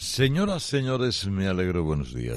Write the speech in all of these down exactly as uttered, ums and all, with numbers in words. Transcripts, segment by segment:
Señoras, señores, me alegro, buenos días.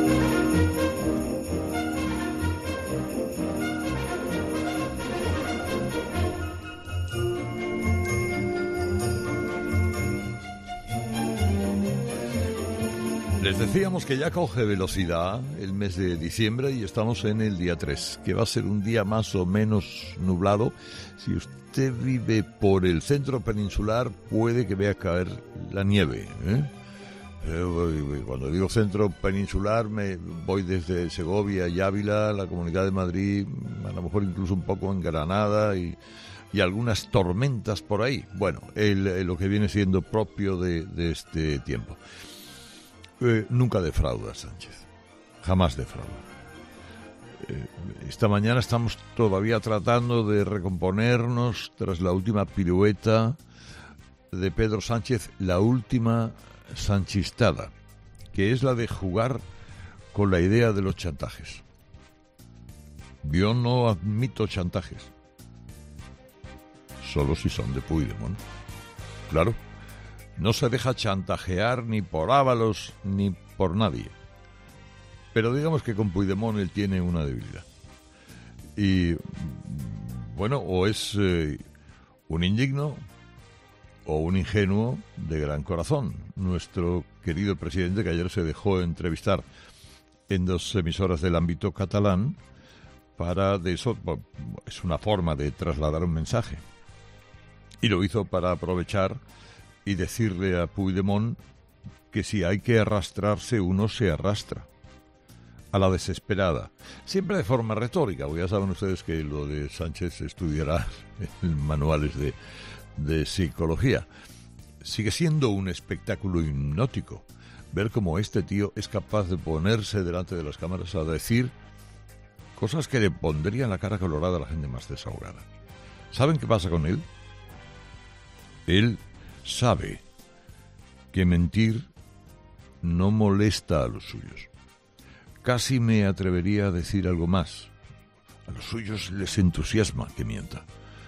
Les decíamos que ya coge velocidad el mes de diciembre y estamos en el día tres, que va a ser un día más o menos nublado. Si usted vive por el centro peninsular, puede que vea caer la nieve, ¿eh? Cuando digo centro peninsular, me voy desde Segovia y Ávila, la Comunidad de Madrid, a lo mejor incluso un poco en Granada y, y algunas tormentas por ahí. Bueno, el, el, lo que viene siendo propio de, de este tiempo. Eh, nunca defrauda Sánchez, jamás defrauda. Eh, esta mañana estamos todavía tratando de recomponernos tras la última pirueta de Pedro Sánchez, la última sanchistada, que es la de jugar con la idea de los chantajes. Yo no admito chantajes, solo si son de Puigdemont. Claro, no se deja chantajear ni por Ábalos ni por nadie. Pero digamos que con Puigdemont él tiene una debilidad. Y, bueno, o es eh, un indigno o un ingenuo de gran corazón. Nuestro querido presidente, que ayer se dejó entrevistar en dos emisoras del ámbito catalán, para de eso, es una forma de trasladar un mensaje. Y lo hizo para aprovechar y decirle a Puigdemont que si hay que arrastrarse, uno se arrastra. A la desesperada. Siempre de forma retórica, porque ya saben ustedes que lo de Sánchez se estudiará en manuales de, de psicología. Sigue siendo un espectáculo hipnótico ver cómo este tío es capaz de ponerse delante de las cámaras a decir cosas que le pondrían la cara colorada a la gente más desahogada. ¿Saben qué pasa con él? Él sabe que mentir no molesta a los suyos. Casi me atrevería a decir algo más. A los suyos les entusiasma que mienta.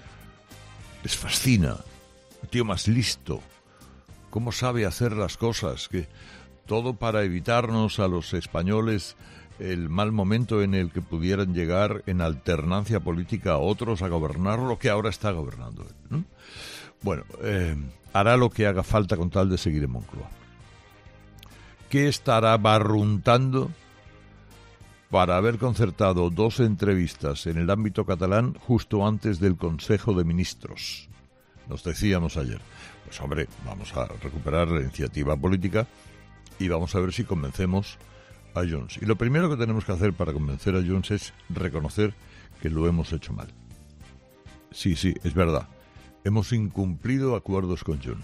Les fascina. El tío más listo. Cómo sabe hacer las cosas. Que todo para evitarnos a los españoles el mal momento en el que pudieran llegar en alternancia política a otros a gobernar lo que ahora está gobernando él, ¿no? Bueno, eh, hará lo que haga falta con tal de seguir en Moncloa. ¿Qué estará barruntando para haber concertado dos entrevistas en el ámbito catalán justo antes del Consejo de Ministros? Nos decíamos ayer, pues hombre, vamos a recuperar la iniciativa política y vamos a ver si convencemos a Junts. Y lo primero que tenemos que hacer para convencer a Junts es reconocer que lo hemos hecho mal. Sí, sí, es verdad. Hemos incumplido acuerdos con Junts.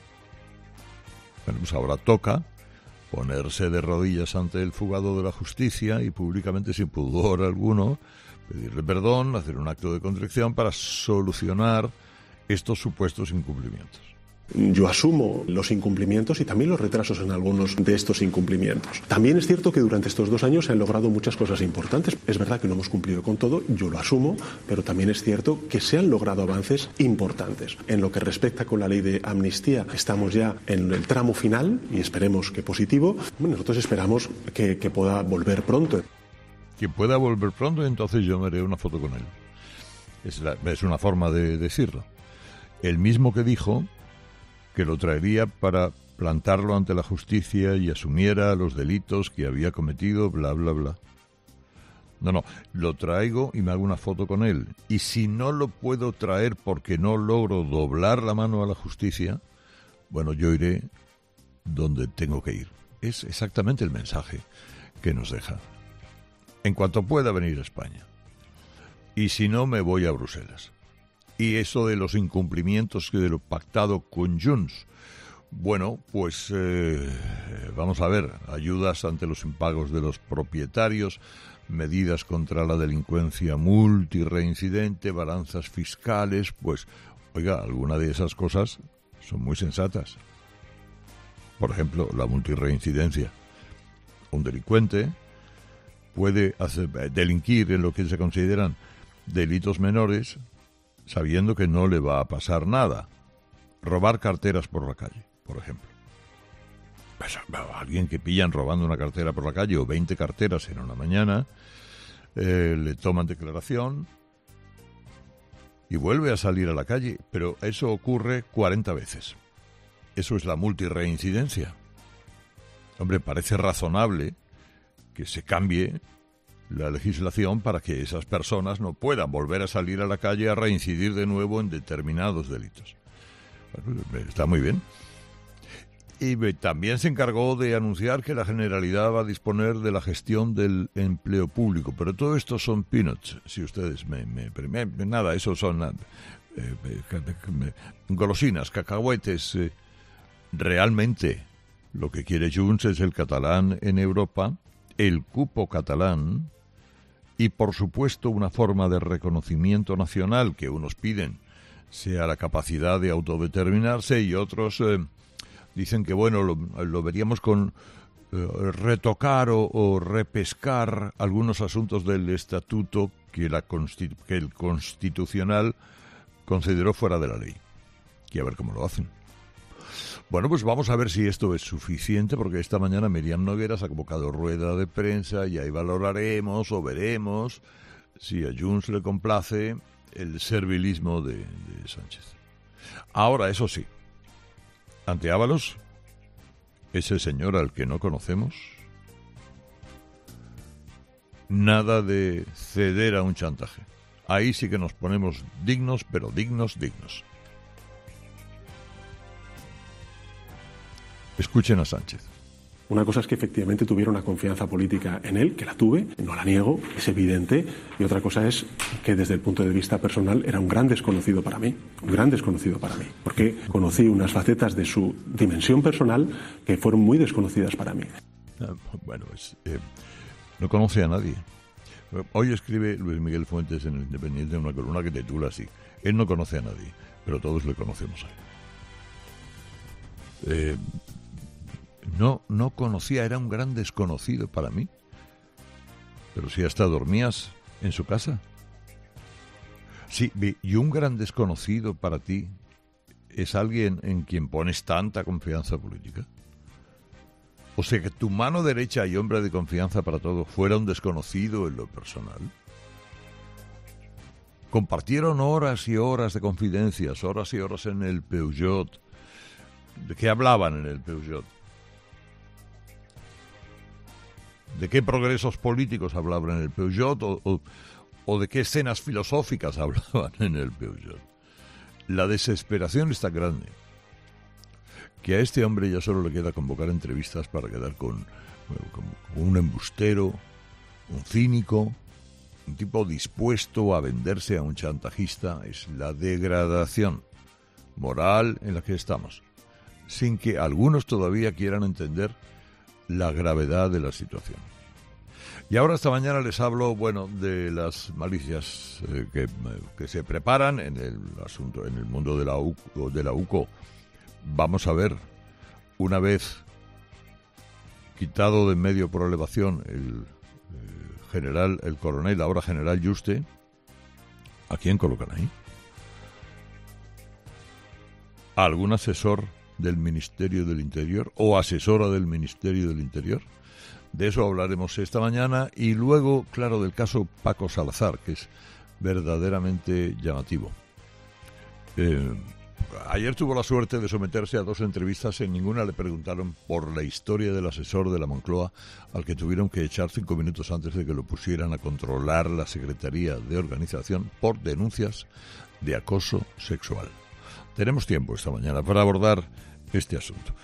Bueno, pues ahora toca ponerse de rodillas ante el fugado de la justicia y públicamente, sin pudor alguno, pedirle perdón, hacer un acto de contrición para solucionar estos supuestos incumplimientos. Yo asumo los incumplimientos y también los retrasos en algunos de estos incumplimientos. También es cierto que durante estos dos años se han logrado muchas cosas importantes. Es verdad que no hemos cumplido con todo, yo lo asumo, pero también es cierto que se han logrado avances importantes. En lo que respecta con la ley de amnistía, estamos ya en el tramo final y esperemos que positivo. Bueno, nosotros esperamos que, que pueda volver pronto. Que pueda volver pronto, entonces yo me haré una foto con él. Es, la, es una forma de decirlo. El mismo que dijo que lo traería para plantarlo ante la justicia y asumiera los delitos que había cometido, bla, bla, bla. No, no, lo traigo y me hago una foto con él. Y si no lo puedo traer porque no logro doblar la mano a la justicia, bueno, yo iré donde tengo que ir. Es exactamente el mensaje que nos deja. En cuanto pueda venir a España. Y si no, me voy a Bruselas. Y eso de los incumplimientos de lo pactado con Junts, bueno, pues eh, vamos a ver, ayudas ante los impagos de los propietarios, medidas contra la delincuencia multireincidente, balanzas fiscales, pues, oiga, alguna de esas cosas son muy sensatas. Por ejemplo, la multirreincidencia. Un delincuente puede hacer, delinquir en lo que se consideran delitos menores, sabiendo que no le va a pasar nada. Robar carteras por la calle, por ejemplo. Pues, alguien que pillan robando una cartera por la calle o veinte carteras en una mañana, eh, le toman declaración y vuelve a salir a la calle, pero eso ocurre cuarenta veces. Eso es la multirreincidencia. Hombre, parece razonable que se cambie la legislación para que esas personas no puedan volver a salir a la calle a reincidir de nuevo en determinados delitos. Está muy bien. Y también se encargó de anunciar que la Generalidad va a disponer de la gestión del empleo público. Pero todo esto son peanuts, si ustedes me... me, me nada, eso son eh, eh, golosinas, cacahuetes. Eh. Realmente lo que quiere Junts es el catalán en Europa, el cupo catalán y, por supuesto, una forma de reconocimiento nacional que unos piden sea la capacidad de autodeterminarse y otros... Eh, Dicen que, bueno, lo, lo veríamos con eh, retocar o, o repescar algunos asuntos del estatuto que, la constitu- que el Constitucional consideró fuera de la ley. Y a ver cómo lo hacen. Bueno, pues vamos a ver si esto es suficiente, porque esta mañana Miriam Nogueras ha convocado rueda de prensa y ahí valoraremos o veremos si a Junts le complace el servilismo de, de Sánchez. Ahora, eso sí, ante Ábalos, ese señor al que no conocemos, nada de ceder a un chantaje. Ahí sí que nos ponemos dignos, pero dignos, dignos. Escuchen a Sánchez. Una cosa es que efectivamente tuviera una confianza política en él, que la tuve, no la niego, es evidente, y otra cosa es que desde el punto de vista personal era un gran desconocido para mí, un gran desconocido para mí, porque conocí unas facetas de su dimensión personal que fueron muy desconocidas para mí. Bueno, pues, eh, no conoce a nadie. Hoy escribe Luis Miguel Fuentes en El Independiente una columna que titula así: él no conoce a nadie, pero todos le conocemos a él. Eh, No, no conocía, era un gran desconocido para mí. Pero si hasta dormías en su casa. Sí, y un gran desconocido para ti es alguien en quien pones tanta confianza política. O sea, que tu mano derecha y hombre de confianza para todo fuera un desconocido en lo personal. Compartieron horas y horas de confidencias, horas y horas en el Peugeot. ¿De qué hablaban en el Peugeot? ¿De qué progresos políticos hablaban en el Peugeot o, o, o de qué escenas filosóficas hablaban en el Peugeot? La desesperación es tan grande que a este hombre ya solo le queda convocar entrevistas para quedar con, con un embustero, un cínico, un tipo dispuesto a venderse a un chantajista. Es la degradación moral en la que estamos, sin que algunos todavía quieran entender la gravedad de la situación. Y ahora esta mañana les hablo, bueno, de las malicias eh, que, que se preparan en el asunto, en el mundo de la U C O, de la U C O. Vamos a ver, una vez quitado de en medio por elevación el eh, general, el coronel, ahora general Yuste, ¿a quién colocan ahí? ¿A algún asesor del Ministerio del Interior o asesora del Ministerio del Interior? De eso hablaremos esta mañana y luego, claro, del caso Paco Salazar, que es verdaderamente llamativo. Eh, ayer tuvo la suerte de someterse a dos entrevistas, en ninguna le preguntaron por la historia del asesor de la Moncloa al que tuvieron que echar cinco minutos antes de que lo pusieran a controlar la Secretaría de Organización por denuncias de acoso sexual. Tenemos tiempo esta mañana para abordar este asunto.